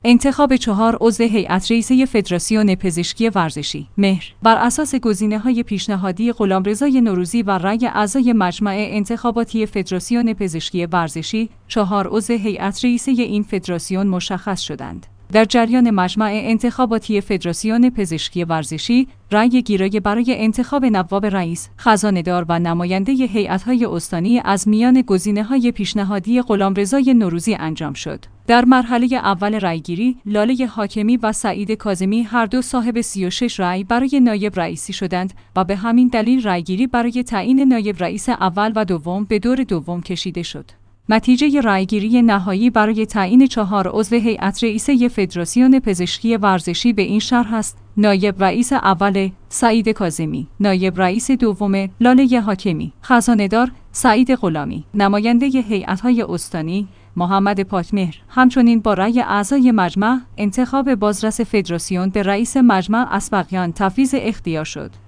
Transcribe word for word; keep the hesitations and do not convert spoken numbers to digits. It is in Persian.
انتخاب چهار عضو هیئت رئیسه فدراسیون پزشکی ورزشی. مهر بر اساس گزینه‌های پیشنهادی غلامرضای نوروزی و رأی اعضای مجمع انتخاباتی فدراسیون پزشکی ورزشی، چهار عضو هیئت رئیسه این فدراسیون مشخص شدند. در جریان مجمع انتخاباتی فدراسیون پزشکی ورزشی، رأی گیری برای انتخاب نواب رئیس، خزانه‌دار و نماینده هیئت‌های استانی از میان گزینه‌های پیشنهادی غلامرضای نوروزی انجام شد. در مرحله اول رأیگیری، لاله حاکمی و سعید کاظمی هر دو صاحب سی و شش رأی برای نایب رئیسی شدند و به همین دلیل رأیگیری برای تعیین نایب رئیس اول و دوم به دور دوم کشیده شد. نتیجه رأیگیری نهایی برای تعیین چهار عضو هیئت رئیسه فدراسیون پزشکی ورزشی به این شرح است: نایب رئیس اول سعید کاظمی، نایب رئیس دوم لاله حاکمی، خزانه‌دار سعید غلامی، نماینده هیئت‌های استانی محمد پاکمهر. همچنین با رأی اعضای مجمع، انتخاب بازرس فدراسیون به رئیس مجمع اسبقیان تفویض اختیار شد.